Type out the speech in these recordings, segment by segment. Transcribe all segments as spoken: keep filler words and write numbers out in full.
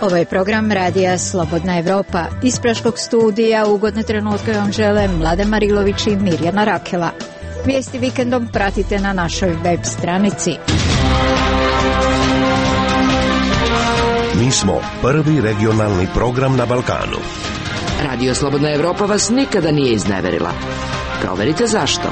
Ovo je program radija Slobodna Evropa. Iz Praškog studija ugodne trenutke vam žele Mladen Marilović i Mirjana Rakela. Vijesti vikendom pratite na našoj web stranici. Mi smo prvi regionalni program na Balkanu. Radio Slobodna Evropa vas nikada nije izneverila. Proverite zašto.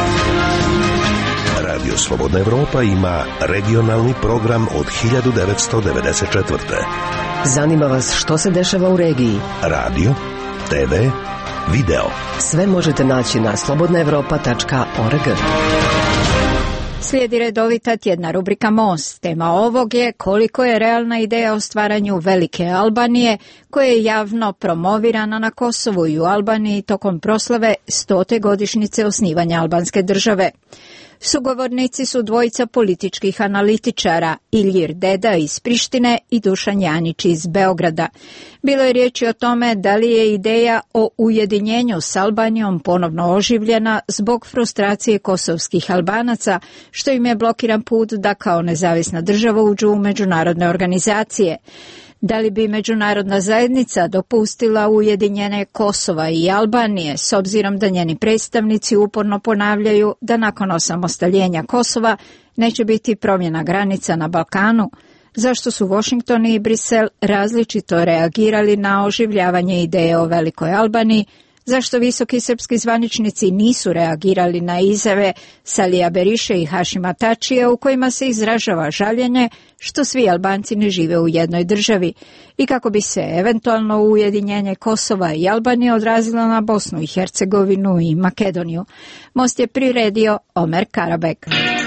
Radio Slobodna Evropa ima regionalni program od hiljadu devetsto devedeset četvrte. Zanima vas što se dešava u regiji? Radio, te ve, video. Sve možete naći na slobodna evropa tačka org. Slijedi redovita tjedna rubrika Most. Tema ovog je koliko je realna ideja o stvaranju Velike Albanije, koja je javno promovirana na Kosovu i u Albaniji tokom proslave stote godišnjice osnivanja albanske države. Sugovornici su dvojica političkih analitičara, Ilir Deda iz Prištine i Dušan Janić iz Beograda. Bilo je riječi o tome da li je ideja o ujedinjenju s Albanijom ponovno oživljena zbog frustracije kosovskih Albanaca, što im je blokiran put da kao nezavisna država uđu u međunarodne organizacije. Da li bi međunarodna zajednica dopustila ujedinjenje Kosova i Albanije, s obzirom da njeni predstavnici uporno ponavljaju da nakon osamostaljenja Kosova neće biti promjena granica na Balkanu? Zašto su Washington i Brisel različito reagirali na oživljavanje ideje o Velikoj Albaniji? Zašto visoki srpski zvaničnici nisu reagirali na izjave Salija Beriše i Hašima Tačija u kojima se izražava žaljenje što svi Albanci ne žive u jednoj državi i kako bi se eventualno ujedinjenje Kosova i Albanije odrazilo na Bosnu i Hercegovinu i Makedoniju? Most je priredio Omer Karabek.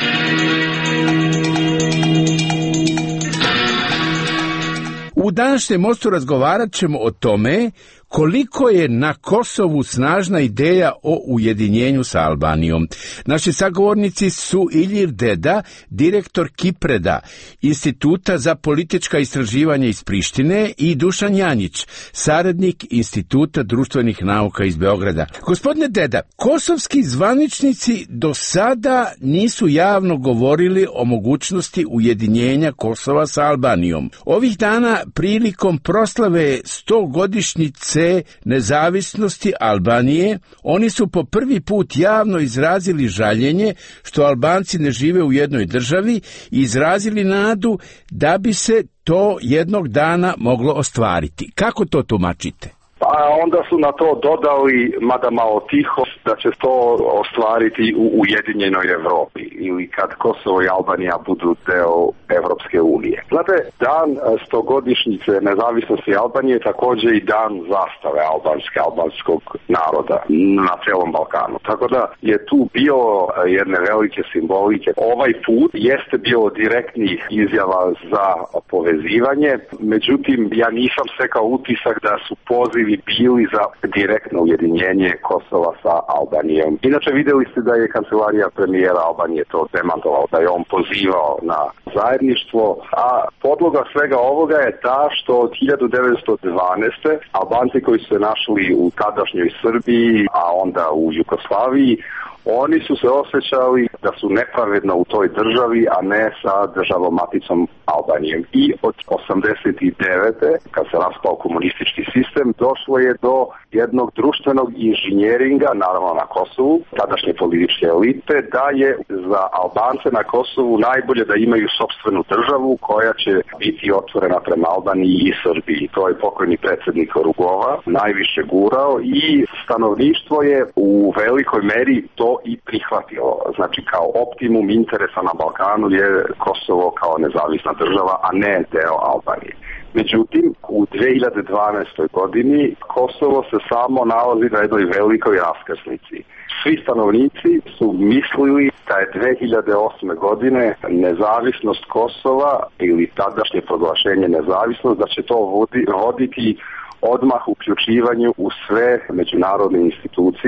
U današnjem Mostu razgovarat ćemo o tome koliko je na Kosovu snažna ideja o ujedinjenju sa Albanijom. Naši sagovornici su Ilir Deda, direktor Kipreda, Instituta za politička istraživanja iz Prištine, i Dušan Janjić, saradnik Instituta društvenih nauka iz Beograda. Gospodine Deda, kosovski zvaničnici do sada nisu javno govorili o mogućnosti ujedinjenja Kosova sa Albanijom. Ovih dana prilikom proslave stogodišnjice nezavisnosti Albanije, oni su po prvi put javno izrazili žaljenje što Albanci ne žive u jednoj državi i izrazili nadu da bi se to jednog dana moglo ostvariti. Kako to tumačite? A onda su na to dodali, mada malo tiho, da će to ostvariti u Ujedinjenoj Evropi ili kad Kosovo i Albanija budu deo Evropske unije. Znate, dan stogodišnjice nezavisnosti Albanije je također i dan zastave albanske, albanskog naroda na celom Balkanu. Tako da je tu bio jedne velike simbolike. Ovaj put jeste bilo direktnih izjava za povezivanje, međutim ja nisam stekao utisak da su pozivi bili za direktno ujedinjenje Kosova sa Albanijom. Inače vidjeli ste da je kancelarija premijera Albanije to demantovao, da je on pozivao na zajedništvo, a podloga svega ovoga je ta što od hiljadu devetsto dvanaeste. Albanci koji su se našli u tadašnjoj Srbiji, a onda u Jugoslaviji, oni su se osjećali da su nepravedno u toj državi, a ne sa državom maticom Albanijom. I od osamdeset devete kad se raspao komunistički sistem, došlo je do jednog društvenog inženjeringa, naravno na Kosovu, tadašnje političke elite, da je za Albance na Kosovu najbolje da imaju sopstvenu državu koja će biti otvorena prema Albaniji i Srbiji. To je pokojni predsjednik Rugova najviše gurao i stanovništvo je u velikoj meri to i prihvatilo. Znači kao optimum interesa na Balkanu je Kosovo kao nezavisna država, a ne deo Albanije. Međutim, u dve hiljade dvanaestoj godini Kosovo se samo nalazi na jednoj velikoj raskrsnici. Svi stanovnici su mislili da je dve hiljade osme godine nezavisnost Kosova ili tadašnje proglašenje nezavisnost, da će to voditi odmah uključivanju u sve međunarodne institucije.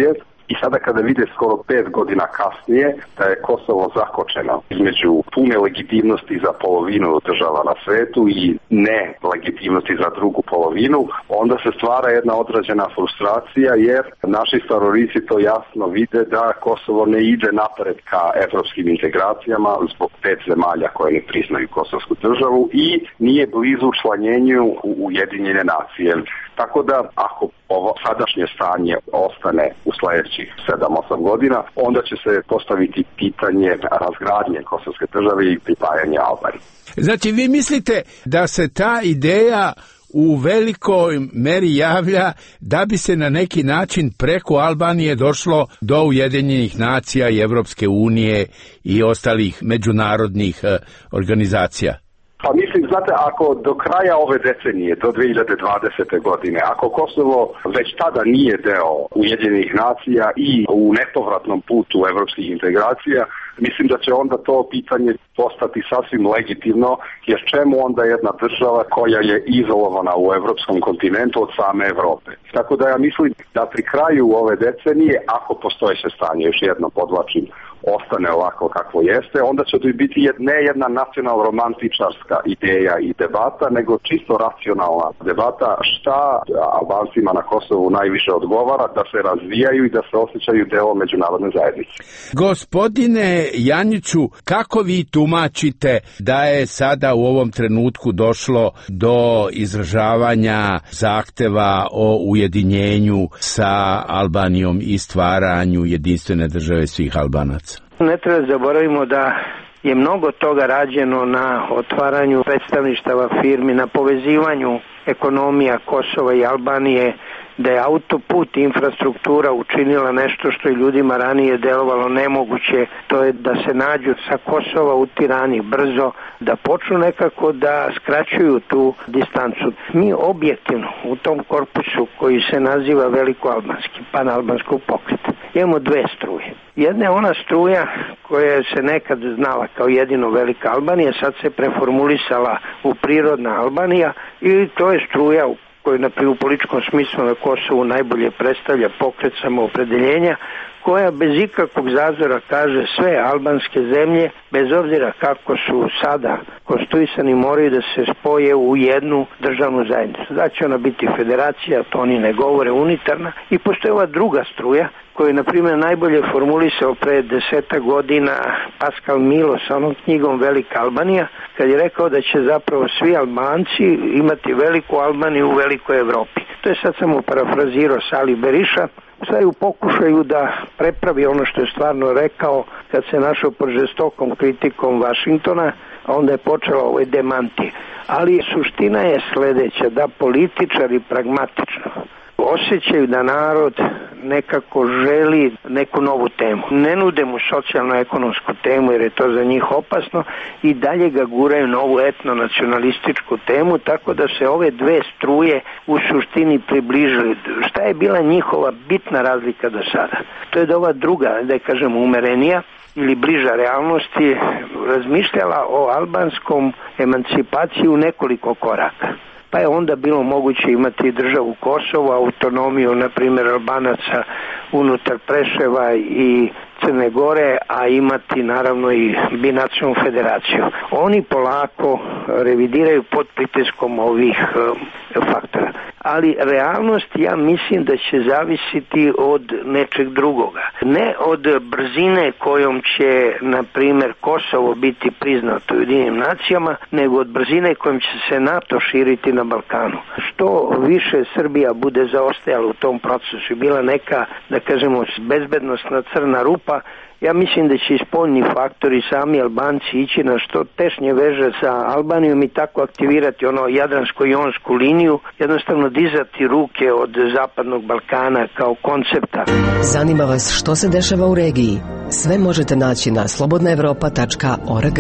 I sada kada vide skoro pet godina kasnije da je Kosovo zakočeno između pune legitimnosti za polovinu država na svetu i ne legitimnosti za drugu polovinu, onda se stvara jedna određena frustracija jer naši teroristi to jasno vide da Kosovo ne ide napred ka evropskim integracijama zbog pet zemalja koje ne priznaju kosovsku državu i nije blizu učlanjenju u Ujedinjene nacije. Tako da ako ovo sadašnje stanje ostane u sljedećih sedam osam godina, onda će se postaviti pitanje razgradnje kosovske države i pripajanja Albanije. Znači, vi mislite da se ta ideja u velikoj meri javlja da bi se na neki način preko Albanije došlo do Ujedinjenih nacija i Evropske unije i ostalih međunarodnih eh, organizacija? Pa mislim, znate, ako do kraja ove decenije, do dve hiljade dvadesete. godine, ako Kosovo već tada nije deo Ujedinjenih nacija i u nepovratnom putu evropskih integracija, mislim da će onda to pitanje postati sasvim legitimno, jer čemu onda jedna država koja je izolovana u evropskom kontinentu od same Evrope. Tako da ja mislim da pri kraju ove decenije, ako postojeće stanje, još jedno podvlačim, ostane ovako kakvo jeste, onda će to biti ne jedna nacional-romantičarska ideja i debata, nego čisto racionalna debata šta Albancima na Kosovu najviše odgovara, da se razvijaju i da se osjećaju deo međunarodne zajednice. Gospodine Janjiću, kako vi tumačite da je sada u ovom trenutku došlo do izražavanja zahteva o ujedinjenju sa Albanijom i stvaranju jedinstvene države svih Albanaca? Ne treba zaboravimo da je mnogo toga rađeno na otvaranju predstavništava firmi, na povezivanju ekonomija Kosova i Albanije, da je autoput infrastruktura učinila nešto što je ljudima ranije delovalo nemoguće, to je da se nađu sa Kosova u Tirani brzo, da počnu nekako da skraćuju tu distancu. Mi objektivno u tom korpusu koji se naziva Velikoalbanski, panalbanskog pokreta, imamo dve struje. Jedna je ona struja koja se nekad znala kao jedino Velika Albanija, sad se preformulisala u prirodna Albanija i to je struja u koji na u političkom smislu na Kosovu najbolje predstavlja pokret samoopredeljenja, koja bez ikakvog zazora kaže sve albanske zemlje, bez obzira kako su sada konstituisani, moraju da se spoje u jednu državnu zajednicu. Da će ona biti federacija, to oni ne govore, unitarna. I postoje ova druga struja, koju je, na primjer, najbolje formulisao pre deseta godina Pascal Milo sa onom knjigom Velika Albanija, kad je rekao da će zapravo svi Albanci imati veliku Albaniju u velikoj Evropi. To je sad samo parafrazirao Sali Beriša, sad u pokušaju da prepravi ono što je stvarno rekao kad se našao pod žestokom kritikom Vašingtona, a onda je počela ovaj demanti. Ali suština je sledeća, da političari pragmatično osjećaju da narod nekako želi neku novu temu. Ne nude mu socijalno-ekonomsku temu jer je to za njih opasno i dalje ga guraju na ovu etno-nacionalističku temu, tako da se ove dve struje u suštini približili. Šta je bila njihova bitna razlika do sada? To je da ova druga, da je kažem umerenija ili bliža realnosti, razmišljala o albanskom emancipaciji u nekoliko koraka. Pa je onda bilo moguće imati državu Kosovo, autonomiju, na primjer, Albanaca unutar Preševa i Crne Gore, a imati naravno i binacionalnu federaciju. Oni polako revidiraju pod pritiskom ovih uh, faktora. Ali realnost, ja mislim da će zavisiti od nečeg drugoga. Ne od brzine kojom će, na primjer, Kosovo biti priznato Ujedinjenim nacijama, nego od brzine kojom će se NATO širiti na Balkanu. Što više Srbija bude zaostajala u tom procesu i bila neka, da kažemo, bezbednosna crna rupa, ja mislim da će i spoljni faktori, sami Albanci, ići na što tešnje veže sa Albanijom i tako aktivirati ono jadransko-jonsku liniju, jednostavno dizati ruke od Zapadnog Balkana kao koncepta. Zanima vas što se dešava u regiji? Sve možete naći na slobodna evropa tačka org.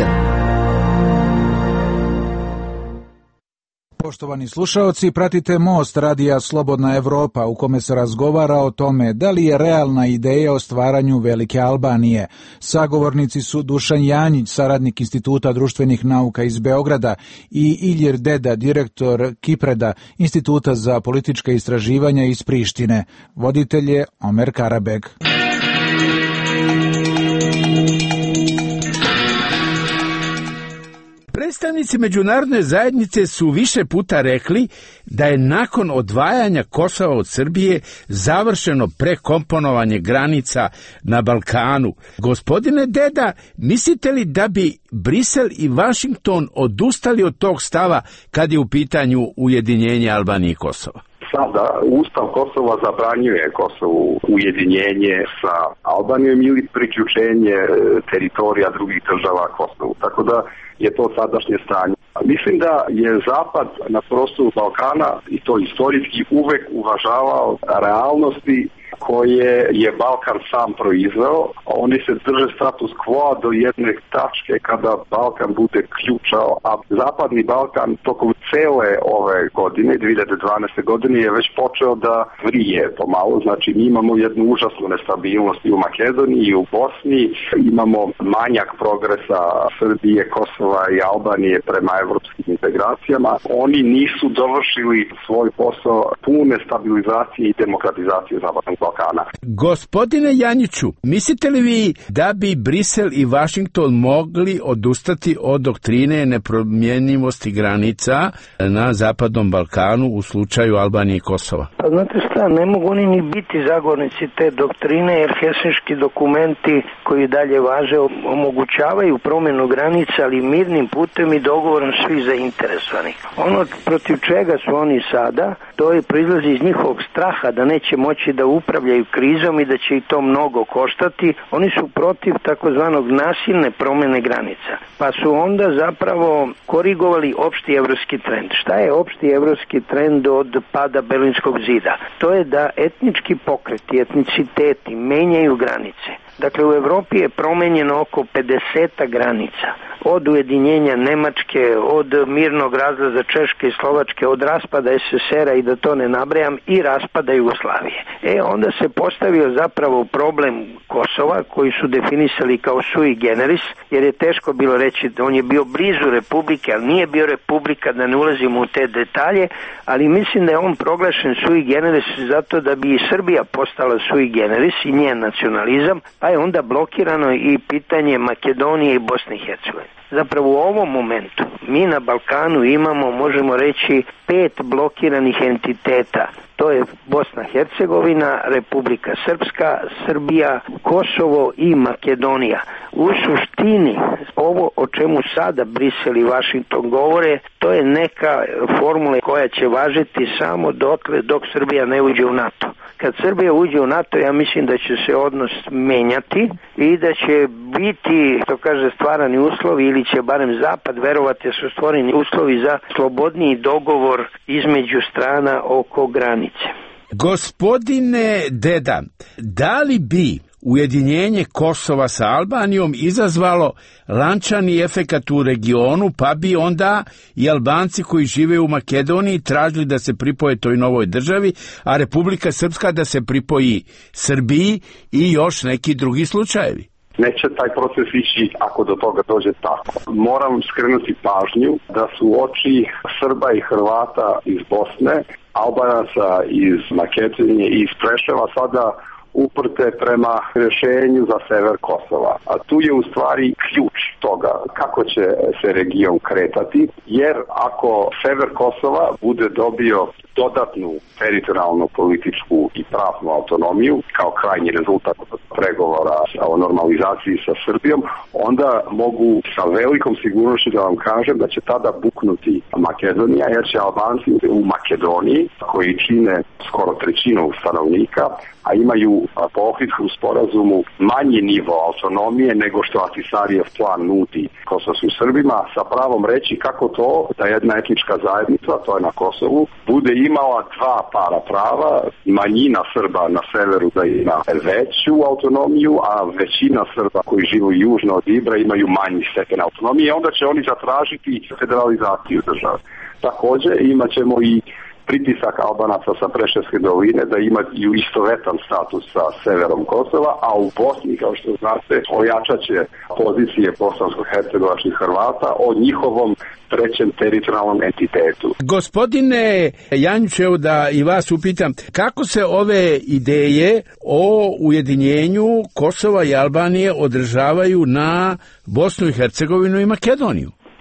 Poštovani slušaoci, pratite Most radija Slobodna Evropa u kome se razgovara o tome da li je realna ideja o stvaranju Velike Albanije. Sagovornici su Dušan Janjić, saradnik Instituta društvenih nauka iz Beograda, i Ilir Deda, direktor Kipreda, Instituta za politička istraživanja iz Prištine. Voditelj je Omer Karabeg. Predstavnici međunarodne zajednice su više puta rekli da je nakon odvajanja Kosova od Srbije završeno prekomponovanje granica na Balkanu. Gospodine Deda, mislite li da bi Brisel i Vašington odustali od tog stava kad je u pitanju ujedinjenje Albanije i Kosova? Sada Ustav Kosova zabranjuje Kosovu ujedinjenje sa Albanijom ili priključenje teritorija drugih država Kosovu. Tako da je to sadašnje stanje. Mislim da je Zapad na prostoru Balkana, i to istorijski, uvek uvažavao realnosti koje je Balkan sam proizveo. Oni se drže status quo do jedne tačke kada Balkan bude ključao, a Zapadni Balkan tokom cele ove godine, dvije hiljade dvanaeste. godine, je već počeo da vrije pomalo. Znači, mi imamo jednu užasnu nestabilnost i u Makedoniji i u Bosni, imamo manjak progresa Srbije, Kosova i Albanije prema evropskim integracijama. Oni nisu dovršili svoj posao pune stabilizacije i demokratizacije Zapadnog Balkana. Gospodine Janjiću, mislite li vi da bi Brisel i Vašington mogli odustati od doktrine nepromjenjivosti granica na Zapadnom Balkanu u slučaju Albanije i Kosova? Pa znate šta, ne mogu oni ni biti zagovornici te doktrine, jer helsinški dokumenti koji dalje važe omogućavaju promjenu granica, ali mirnim putem i dogovorom svih zainteresovanih. Ono protiv čega su oni sada, to je proizlazi iz njihovog straha da neće moći da upravljaju krizom i da će i to mnogo koštati. Oni su protiv takozvanog nasilne promjene granica. Pa su onda zapravo korigovali opšti evropski trend. Šta je opšti evropski trend od pada Berlinskog zida? To je da etnički pokreti, etniciteti menjaju granice. Dakle, u Evropi je promenjeno oko pedeset granica. Od ujedinjenja Nemačke, od mirnog razlaza Češke i Slovačke, od raspada es es er a i da to ne nabrajam, i raspada Jugoslavije. E, onda se postavio zapravo problem Kosova, koji su definisali kao sui generis, jer je teško bilo reći da on je bio blizu Republike, ali nije bio Republika, da ne ulazimo u te detalje, ali mislim da je on proglašen sui generis zato da bi i Srbija postala sui generis i njen nacionalizam, pa je onda blokirano i pitanje Makedonije i Bosne i Hercegovine. Zapravo u ovom momentu mi na Balkanu imamo, možemo reći, pet blokiranih entiteta. To je Bosna i Hercegovina, Republika Srpska, Srbija, Kosovo i Makedonija. U suštini, ovo o čemu sada Brisel i Vašington govore, to je neka formula koja će važiti samo dotle dok Srbija ne uđe u NATO. Kad Srbija uđe u NATO, ja mislim da će se odnos menjati i da će biti, to kaže, stvarani uslovi, ili će barem Zapad verovati da su stvoreni uslovi za slobodniji dogovor između strana oko granice. Gospodine Deda, da li bi ujedinjenje Kosova sa Albanijom izazvalo lančani efekat u regionu, pa bi onda i Albanci koji žive u Makedoniji tražili da se pripoje toj novoj državi, a Republika Srpska da se pripoji Srbiji i još neki drugi slučajevi? Neće taj proces ići ako do toga dođe tako. Moram skrenuti pažnju da su oči Srba i Hrvata iz Bosne, Albanaca iz Makedonije i iz Preševa sada uprte prema rješenju za sever Kosova. A tu je u stvari ključ toga kako će se region kretati, jer ako sever Kosova bude dobio dodatnu teritorijalnu, političku i pravnu autonomiju kao krajnji rezultat pregovora o normalizaciji sa Srbijom, onda mogu sa velikom sigurnošću da vam kažem da će tada buknuti Makedonija, jer će Albanci u Makedoniji, koji čine skoro trećinu stanovnika, a imaju po Ohridskom sporazumu manji nivo autonomije nego što Ahtisarijev plan nudi kosovskim Srbima, sa pravom reći kako to da jedna etnička zajednica, to je na Kosovu, bude imala dva para prava, manjina Srba na severu da ima veću autonomiju, a većina Srba koji žive južno od Ibra imaju manji stepen autonomije, onda će oni zatražiti federalizaciju države. Također imat ćemo i pritisak Albanaca sa Preševske doline da imaju istovetan status sa severom Kosova, a u Bosni, kao što znate, ojačat će pozicije bosansko-hercegovačkih Hrvata o njihovom trećem teritorijalnom entitetu. Gospodine Janjiću, evo da i vas upitam, kako se ove ideje o ujedinjenju Kosova i Albanije održavaju na Bosnu i Hercegovinu i Makedoniju?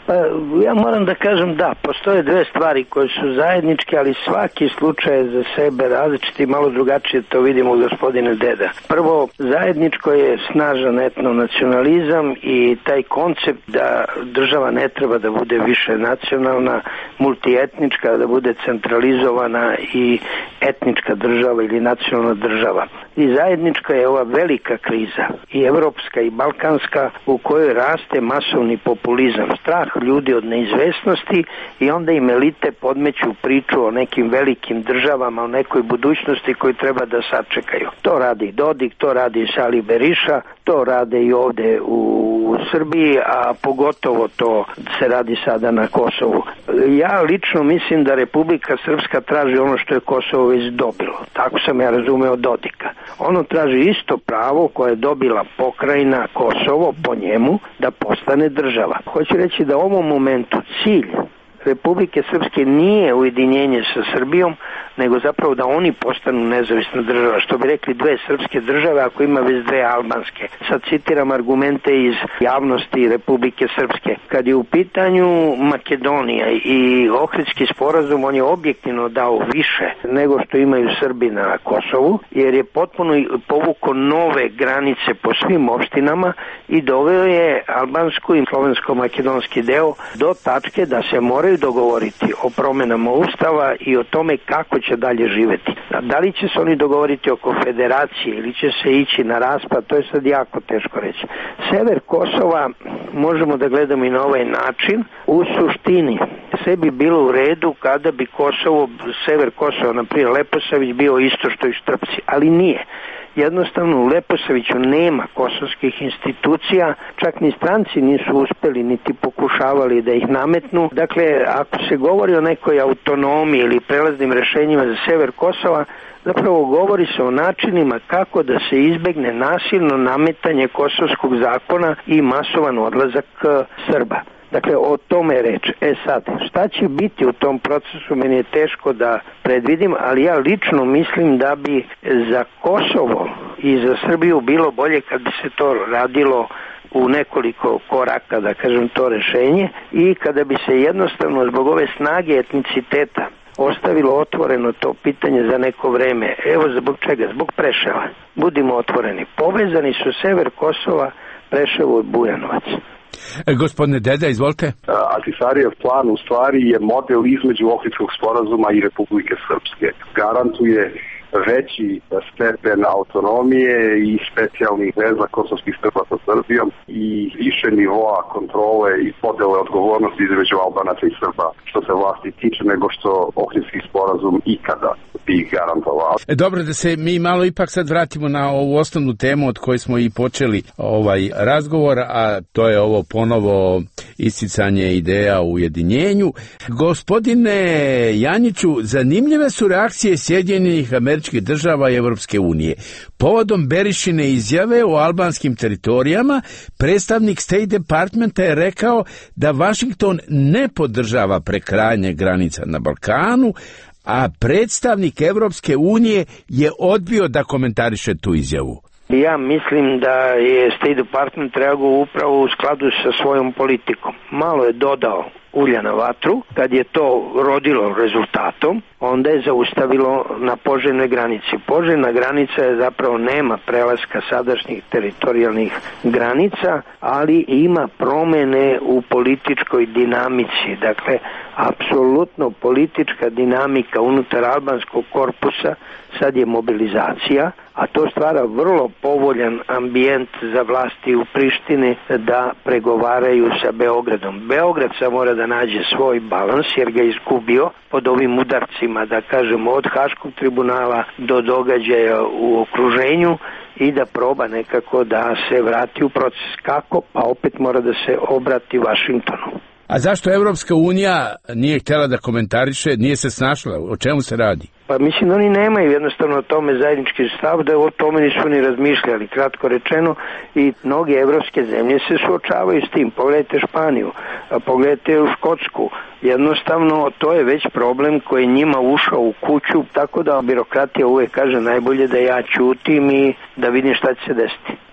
Pa ja moram da kažem da, postoje dve stvari koje su zajedničke, ali svaki slučaj je za sebe različiti i malo drugačije to vidimo u gospodine Deda. Prvo, zajedničko je snažan etnonacionalizam i taj koncept da država ne treba da bude više nacionalna, multietnička, da bude centralizovana i etnička država ili nacionalna država. I zajednička je ova velika kriza, i evropska i balkanska, u kojoj raste masovni populizam, strah ljudi od neizvesnosti i onda im elite podmeću priču o nekim velikim državama, o nekoj budućnosti koju treba da sačekaju. To radi Dodik, to radi Sali Beriša, to rade i ovde u Srbiji, a pogotovo to se radi sada na Kosovu. Ja lično mislim da Republika Srpska traži ono što je Kosovo već dobilo. Tako sam ja razumeo Dodika. Ono traži isto pravo koje je dobila pokrajina Kosovo po njemu da postane država. Hoću reći da u ovom momentu cilj Republike Srpske nije ujedinjenje sa Srbijom, nego zapravo da oni postanu nezavisna država, što bi rekli dve srpske države ako ima već dve albanske. Sad citiram argumente iz javnosti Republike Srpske. Kad je u pitanju Makedonija i Ohridski sporazum, on je objektivno dao više nego što imaju Srbi na Kosovu, jer je potpuno povukao nove granice po svim opštinama i doveo je albansku i slovensko-makedonski deo do tačke da se moraju dogovoriti o promenama ustava i o tome kako će dalje živeti. Da li će se oni dogovoriti oko federacije ili će se ići na raspad, to je sad jako teško reći. Sever Kosova možemo da gledamo i na ovaj način. U suštini sve bi bilo u redu kada bi Kosovo, sever Kosova, na primjer Leposavić, bio isto što i Štrpci, ali nije. Jednostavno u Leposaviću nema kosovskih institucija, čak ni stranci nisu uspeli niti pokušavali da ih nametnu. Dakle, ako se govori o nekoj autonomiji ili prelaznim rešenjima za sever Kosova, zapravo govori se o načinima kako da se izbegne nasilno nametanje kosovskog zakona i masovan odlazak Srba. Dakle, o tome je reč. E sad, šta će biti u tom procesu, meni je teško da predvidim, ali ja lično mislim da bi za Kosovo i za Srbiju bilo bolje kad bi se to radilo u nekoliko koraka, da kažem, to rešenje, i kada bi se jednostavno zbog ove snage etniciteta ostavilo otvoreno to pitanje za neko vreme. Evo zbog čega? Zbog Preševa. Budimo otvoreni. Povezani su sever Kosova, Preševo i Bujanovac. E, gospodine Deda, izvolite. Ahtisarijev plan u stvari je model između Ohridskog sporazuma i Republike Srpske. Garantuje veći stepen autonomije i specijalnih veza kosovskih Srba sa Srbijom i više nivoa kontrole i podele odgovornosti između Albanaca i Srba što se vlasti tiče nego što Ohridski sporazum ikada bi garantovao. E, dobro, da se mi malo ipak sad vratimo na ovu osnovnu temu od koje smo i počeli ovaj razgovor, a to je ovo ponovo isticanje ideja o ujedinjenju. Gospodine Janjiću, zanimljive su reakcije Sjedinjenih Američkih Država i Evropske unije. Povodom Berišine izjave o albanskim teritorijama, predstavnik State Departmenta je rekao da Washington ne podržava prekrajanje granica na Balkanu, a predstavnik Evropske unije je odbio da komentariše tu izjavu. Ja mislim da je State Department reagovao upravo u skladu sa svojom politikom. Malo je dodao ulja na vatru, kad je to rodilo rezultatom, onda je zaustavilo na poželjnoj granici. Poželjna granica je zapravo nema prelaska sadašnjih teritorijalnih granica, ali ima promene u političkoj dinamici. Dakle, apsolutno politička dinamika unutar albanskog korpusa sad je mobilizacija, a to stvara vrlo povoljan ambijent za vlasti u Prištini da pregovaraju sa Beogradom. Beograd sad mora da nađe svoj balans jer ga je izgubio pod ovim udarcima, da kažemo, od Haškog tribunala do događaja u okruženju i da proba nekako da se vrati u proces. Kako? Pa opet mora da se obrati Vašingtonu. A zašto Evropska unija nije htjela da komentariše, nije se snašla? O čemu se radi? Pa mislim, oni nemaju jednostavno o tome zajednički stav, da o tome nisu ni razmišljali, kratko rečeno, i mnoge evropske zemlje se suočavaju s tim. Pogledajte Španiju, pogledajte u Škotsku. Jednostavno, to je već problem koji je njima ušao u kuću, tako da birokratija uvek kaže najbolje da ja ćutim i da vidim šta će se desiti.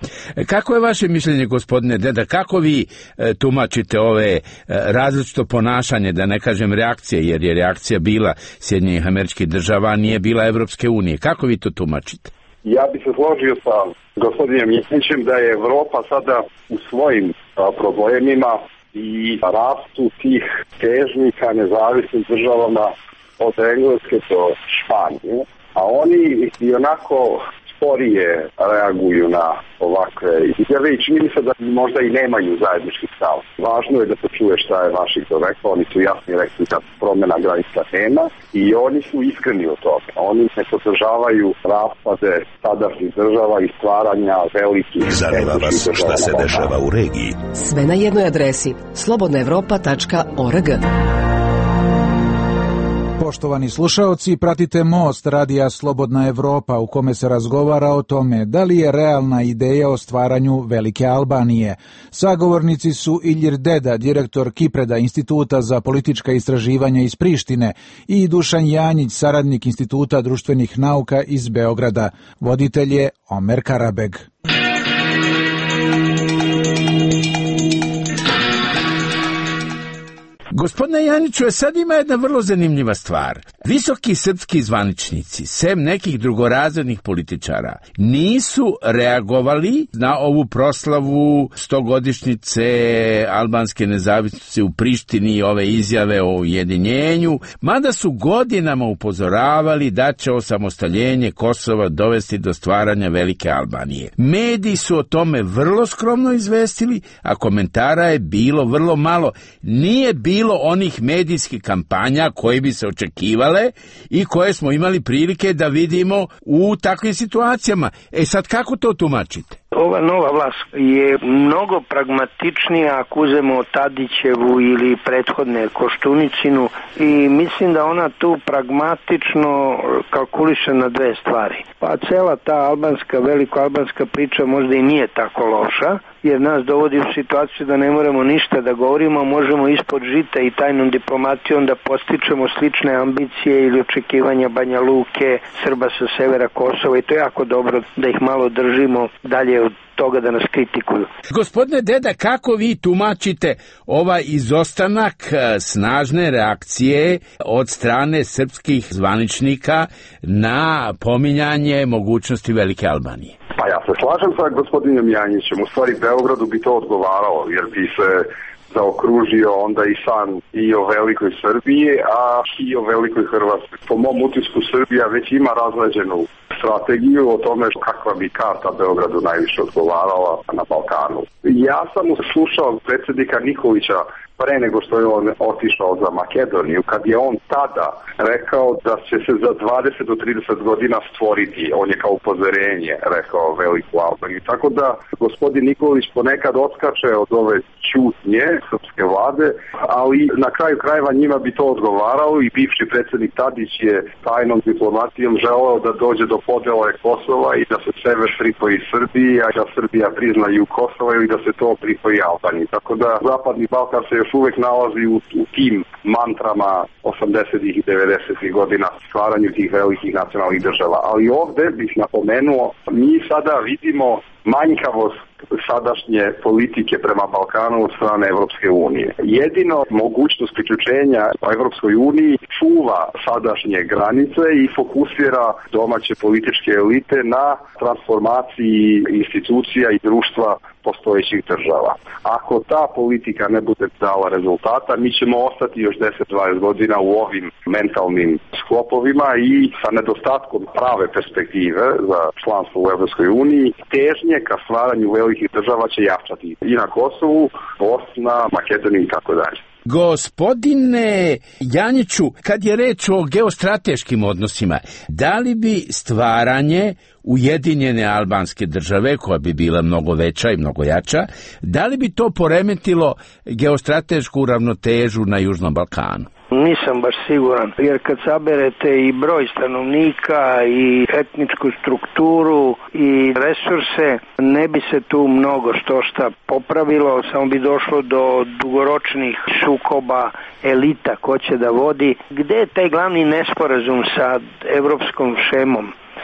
Kako je vaše mišljenje, gospodine Deda, kako vi e, tumačite ove e, različito ponašanje, da ne kažem reakcije, jer je reakcija bila Sjedinjenih Američkih Država, nije bila Evropske unije. Kako vi to tumačite? Ja bih se složio sa gospodinom Janićem da je Evropa sada u svojim a, problemima i rastu tih težnika nezavisnim državama od Engleske do Španije, a oni i onako sporije reaguju na ovakve izjave i čini mi se da možda i nemaju zajednički stav. Važno je da se čuje šta je Washington rekao, oni su jasni rekli da promjena granica nema i oni su iskreni o tome. Oni ne podržavaju raspade tadašnjih država i stvaranja velikih... Zanima vas šta se dešava u regiji? Sve na jednoj adresi slobodna evropa tačka org. Poštovani slušaoci, pratite Most radija Slobodna Evropa u kome se razgovara o tome da li je realna ideja o stvaranju Velike Albanije. Sagovornici su Ilir Deda, direktor Kipreda, Instituta za politička istraživanja iz Prištine, i Dušan Janjić, saradnik Instituta društvenih nauka iz Beograda. Voditelj je Omer Karabeg. Gospodine Janiću, sad ima jedna vrlo zanimljiva stvar. Visoki srpski zvaničnici, sem nekih drugorazrednih političara, nisu reagovali na ovu proslavu stogodišnjice albanske nezavisnosti u Prištini i ove izjave o ujedinjenju, mada su godinama upozoravali da će osamostaljenje Kosova dovesti do stvaranja Velike Albanije. Mediji su o tome vrlo skromno izvestili, a komentara je bilo vrlo malo. Nije bilo onih medijskih kampanja koje bi se očekivale i koje smo imali prilike da vidimo u takvim situacijama. E sad, kako to tumačite? Ova nova vlast je mnogo pragmatičnija ako uzemo Tadićevu ili prethodne Koštunicinu i mislim da ona tu pragmatično kalkuliše na dve stvari. Pa cela ta albanska, veliko-albanska priča možda i nije tako loša, jer nas dovodi u situaciju da ne moramo ništa da govorimo, možemo ispod žita i tajnom diplomatijom da postičemo slične ambicije ili očekivanja Banja Luke, Srba sa severa Kosova, i to je jako dobro da ih malo držimo dalje od toga da nas kritikuju. Gospodine Deda, kako vi tumačite ovaj izostanak snažne reakcije od strane srpskih zvaničnika na pominjanje mogućnosti Velike Albanije? Pa ja se slažem sa gospodinom Janjićem. U stvari Beogradu bi to odgovaralo, jer bi se zaokružio onda i san i o velikoj Srbiji, a i o velikoj Hrvatskoj. Po mom utisku Srbija već ima razrađenu strategiju o tome kakva bi karta Beogradu najviše odgovarala na Balkanu. Ja sam slušao predsjednika Nikolića pre nego što je on otišao za Makedoniju, kad je on tada rekao da će se za dvadeset do trideset godina stvoriti, on je kao upozorenje rekao Veliku Albaniju. Tako da gospodin Nikolić ponekad odskače od ove ćutnje srpske vlade, ali na kraju krajeva njima bi to odgovaralo i bivši predsjednik Tadić je tajnom diplomatijom želeo da dođe do podele Kosova i da se sever pripoji Srbiji, a da Srbija prizna jug Kosova i da se to pripoji Albaniji. Tako da Zapadni Balkan se još uvijek nalazi u, u tim mantrama osamdesetih i devedesetih godina stvaranju tih velikih nacionalnih država. Ali ovdje bih napomenuo, mi sada vidimo manjkavost sadašnje politike prema Balkanu od strane Evropske unije. Jedino mogućnost priključenja Evropskoj uniji čuva sadašnje granice i fokusira domaće političke elite na transformaciji institucija i društva postojećih država. Ako ta politika ne bude dala rezultata, mi ćemo ostati još deset do dvadeset godina u ovim mentalnim sklopovima i sa nedostatkom prave perspektive za članstvo u Evropskoj uniji, težnje ka stvaranju velikih država će jačati i na Kosovu, Bosna, Makedoniji i tako dalje. Gospodine Janjiću, kad je reč o geostrateškim odnosima, da li bi stvaranje ujedinjene albanske države, koja bi bila mnogo veća i mnogo jača, da li bi to poremetilo geostratešku ravnotežu na Južnom Balkanu? Nisam baš siguran, jer kad saberete i broj stanovnika i etničku strukturu i resurse, ne bi se tu mnogo što šta popravilo, samo bi došlo do dugoročnih sukoba elita ko će da vodi. Gde je taj glavni nesporazum sa evropskom šemom?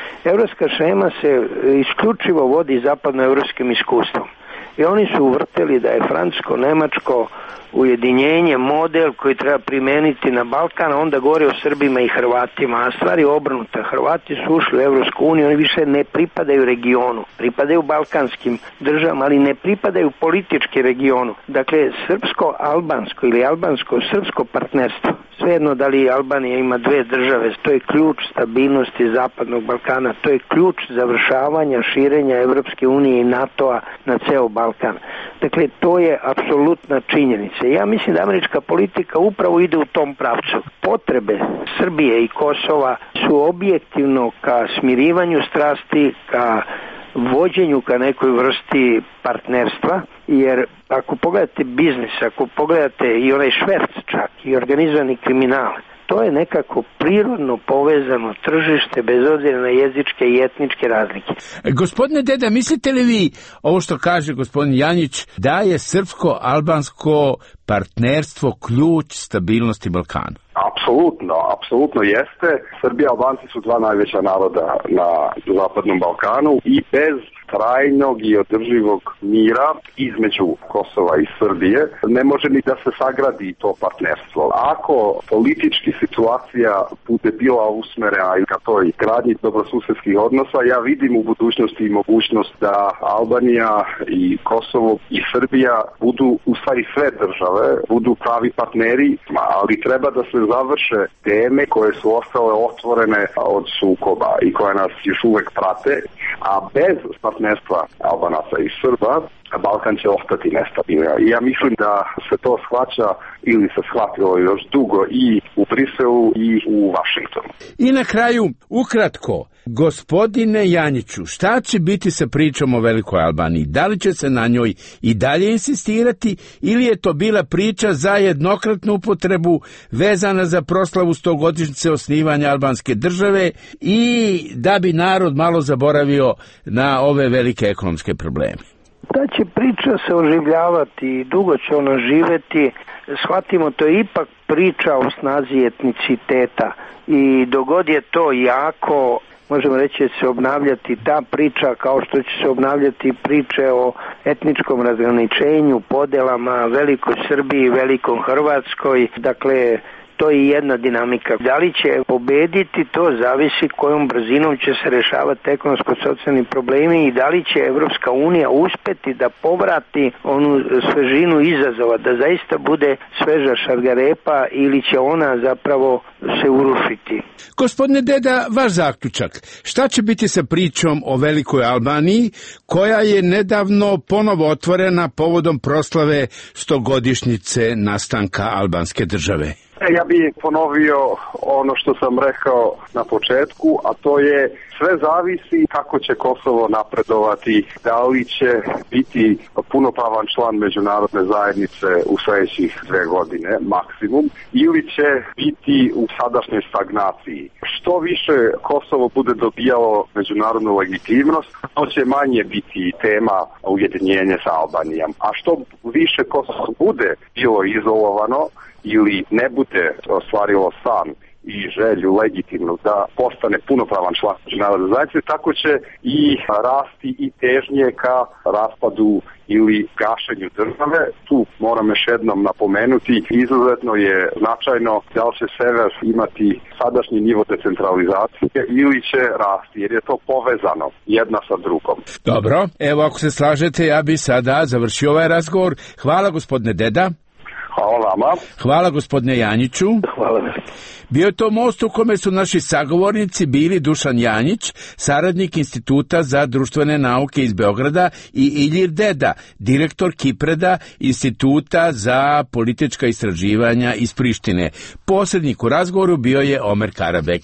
Evropska šema se isključivo vodi zapadnoevropskim iskustvom. I oni su uvrteli da je francusko-nemačko ujedinjenje model koji treba primeniti na Balkan, a onda govori o Srbima i Hrvatima, a stvar je obrnuta. Hrvati su ušli u Evropsku uniju, oni više ne pripadaju regionu, pripadaju balkanskim državama, ali ne pripadaju politički regionu. Dakle, srpsko-albansko ili albansko-srpsko partnerstvo, svejedno da li Albanija ima dve države, to je ključ stabilnosti Zapadnog Balkana, to je ključ završavanja širenja Evropske unije i NATO-a na ceo Balkan. Dakle, to je apsolutna činjenica. Ja mislim da američka politika upravo ide u tom pravcu. Potrebe Srbije i Kosova su objektivno ka smirivanju strasti, ka vođenju ka nekoj vrsti partnerstva, jer ako pogledate biznis, ako pogledate i onaj šverc čak i organizovani kriminal, to je nekako prirodno povezano tržište bez obzira na jezičke i etničke razlike. Gospodine Deda, mislite li vi, ovo što kaže gospodin Janjić, da je srpsko-albansko partnerstvo ključ stabilnosti Balkana? Apsolutno, apsolutno jeste. Srbija i Albanci su dva najveća naroda na Zapadnom Balkanu i bez trajnog i održivog mira između Kosova i Srbije ne može ni da se sagradi to partnerstvo. Ako politički situacija bude bila usmerena i ka toj gradnji dobrosusedskih odnosa, ja vidim u budućnosti i mogućnost da Albanija i Kosovo i Srbija budu u stvari sve države, budu pravi partneri, ali treba da se završe teme koje su ostale otvorene od sukoba i koje nas još uvek prate, a bez partnerstva Albanaca i Srba Balkan će ostati nestabilan. I ja mislim da se to shvaća ili se shvatilo još dugo i u Briselu i u Vašingtonu. I na kraju, ukratko, gospodine Janjiću, šta će biti sa pričom o Velikoj Albaniji? Da li će se na njoj i dalje insistirati ili je to bila priča za jednokratnu upotrebu vezana za proslavu stogodišnjice osnivanja albanske države i da bi narod malo zaboravio na ove velike ekonomske probleme? Da će priča se oživljavati i dugo će ona živeti, shvatimo, to je ipak priča o snazi etniciteta i dogod je to jako, možemo reći, će se obnavljati ta priča kao što će se obnavljati priče o etničkom razgraničenju, podelama, Velikoj Srbiji, Velikom Hrvatskoj, dakle to je jedna dinamika. Da li će pobediti, to zavisi kojom brzinom će se rešavati ekonomsko-socijalni problemi i da li će Evropska unija uspeti da povrati onu svežinu izazova, da zaista bude sveža šargarepa ili će ona zapravo se urušiti. Gospodine Deda, vaš zaključak. Šta će biti sa pričom o Velikoj Albaniji, koja je nedavno ponovo otvorena povodom proslave stogodišnjice nastanka albanske države? Ja bih ponovio ono što sam rekao na početku, a to je sve zavisi kako će Kosovo napredovati, da li će biti punopravan član međunarodne zajednice u sljedećih dve godine maksimum, ili će biti u sadašnjoj stagnaciji. Što više Kosovo bude dobijalo međunarodnu legitimnost, to će manje biti tema ujedinjenja sa Albanijom. A što više Kosovo bude bilo izolovano ili ne bude ostvarilo san i želju legitimnu da postane punopravan član međunarodne zajednice, tako će i rasti i težnje ka raspadu ili gašenju države. Tu moram još jednom napomenuti, izuzetno je značajno da li će sever imati sadašnji nivo decentralizacije ili će rasti, jer je to povezano jedna sa drugom. Dobro, evo ako se slažete, ja bi sada završio ovaj razgovor. Hvala gospodine Deda. Hvala vama. Hvala gospodine Janjiću. Hvala. Bio je to most u kome su naši sagovornici bili Dušan Janjić, saradnik Instituta za društvene nauke iz Beograda, i Ilir Deda, direktor Kipreda, Instituta za politička istraživanja iz Prištine. Posrednik u razgovoru bio je Omer Karabek.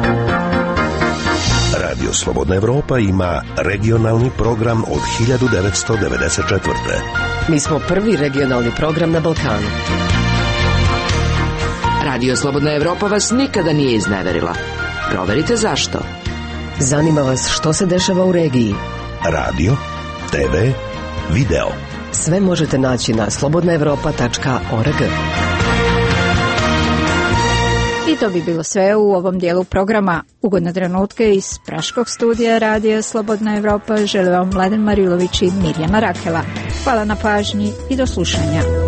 Radio Slobodna Evropa ima regionalni program od hiljadu devetsto devedeset četvrte. Mi smo prvi regionalni program na Balkanu. Radio Slobodna Evropa vas nikada nije izneverila. Proverite zašto. Zanima vas što se dešava u regiji. Radio, te ve, video. Sve možete naći na slobodna evropa tačka org. I I to bi bilo sve u ovom dijelu programa. Ugodne trenutke iz Praškog studija Radija Slobodna Evropa žele vam Mladen Marilović i Mirjana Rakela. Hvala na pažnji i do slušanja.